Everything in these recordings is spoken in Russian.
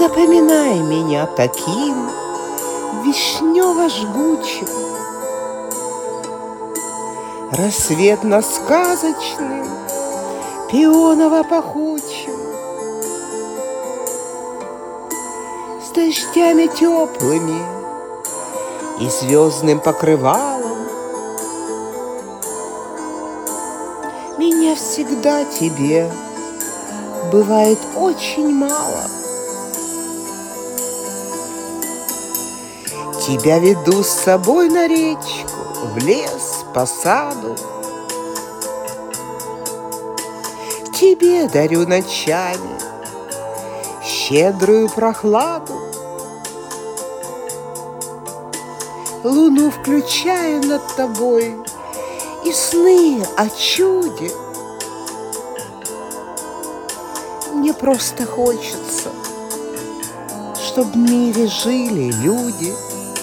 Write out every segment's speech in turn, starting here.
Запоминай меня таким вишнево-жгучим, рассветно-сказочным, пионово-пахучим, с дождями теплыми и звездным покрывалом. Меня всегда тебе бывает очень мало. Тебя веду с собой на речку, в лес, по саду. Тебе дарю ночами щедрую прохладу. Луну включаю над тобой и сны о чуде. Мне просто хочется, чтоб в мире жили люди.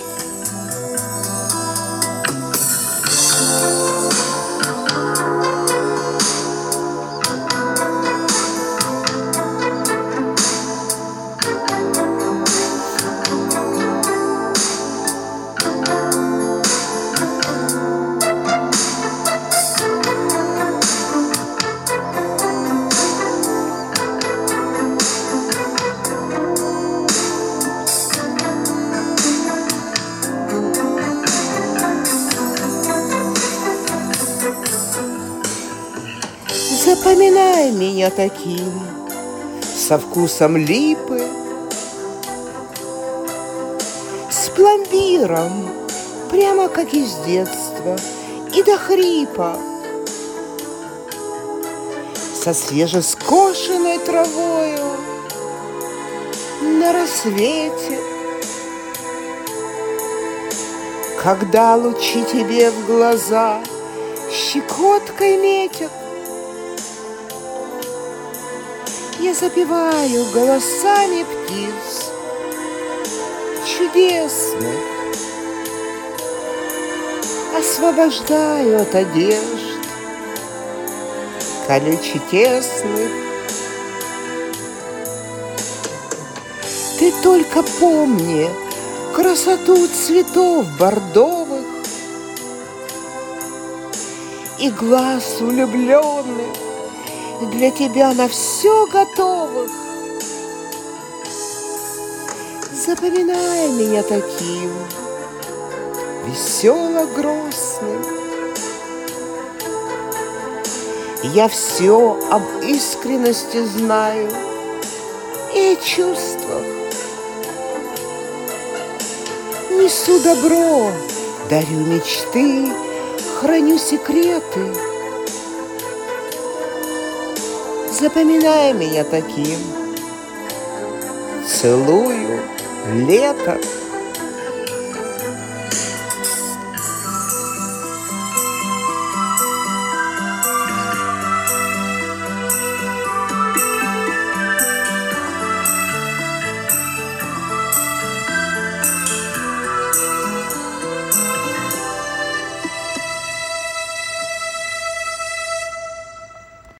Запоминай меня таким, со вкусом липы, с пломбиром, прямо как из детства, и до хрипа, со свежескошенной травою на рассвете, когда лучи тебе в глаза щекоткой метят. Я запеваю голосами птиц чудесных, освобождаю от одежд колюче-тесных. Ты только помни красоту цветов бордовых и глаз влюбленных, для тебя на все готовых. Запоминай меня таким весело-грустным. Я все об искренности знаю и о чувствах. Несу добро, дарю мечты, храню секреты. Запоминай меня таким. Целую лето.